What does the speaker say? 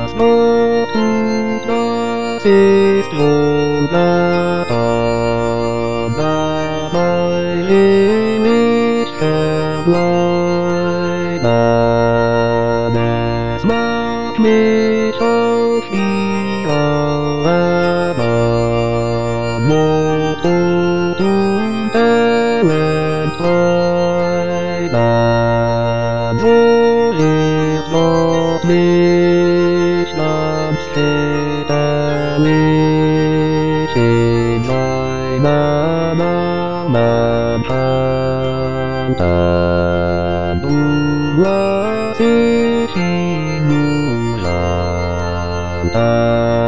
das Motto, das ist wunderbar, dabei will ich verbleiben. Es macht mich auf die Dauer Motto und Talent treiben, wo ich noch nicht ganz väterlich in seinen Armen fand. Du lass ich ihn nur landen.